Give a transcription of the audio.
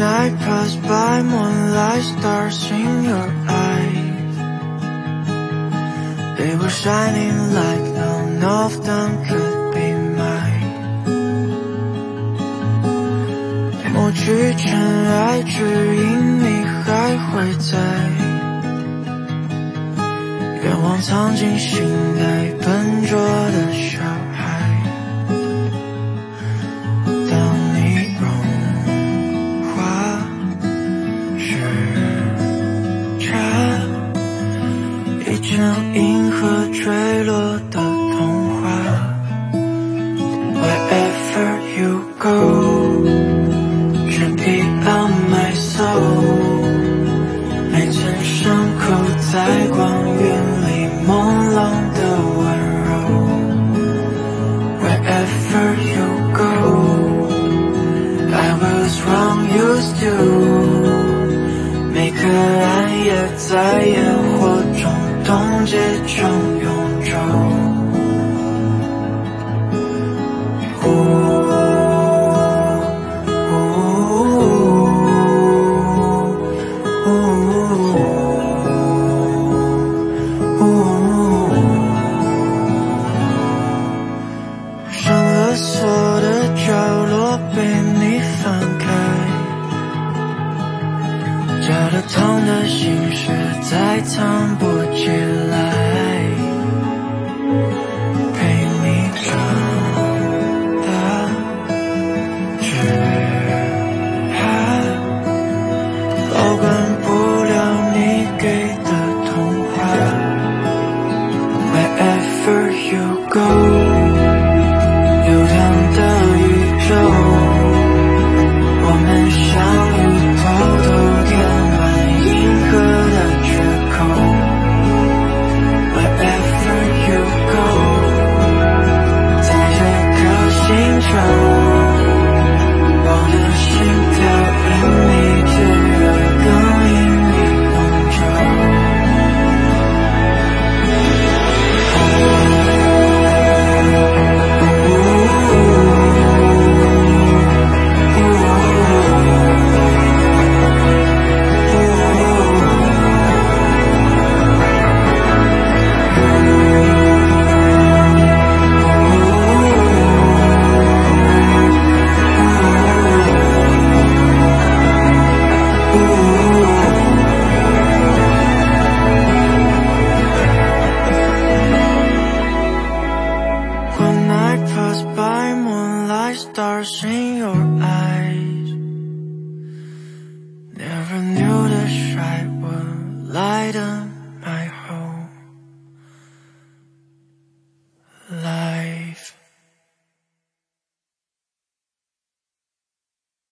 night passed by, moonlight stars in your eyes. They were shining like none of them could be mine. 抹去尘埃，只因你还会在。愿望藏进心内，笨拙的小孩。像银河坠落的童话 Wherever you go Should be on my soul 每寸伤口在光晕里朦胧的温柔 Wherever you go I was wrong you still 每个暗夜在烟火中冻结成永久。上了锁的角落被你翻开，加了糖的心事再藏不起来，陪你长大，只怕保管不了你给的童话。Wherever you go， 流淌的宇宙，我们相遇偷偷填满银河的缺口。Wherever you go， 在这颗星球，我的心跳因你炙热，更因你永久。When night passed by, moonlight stars in your eyes.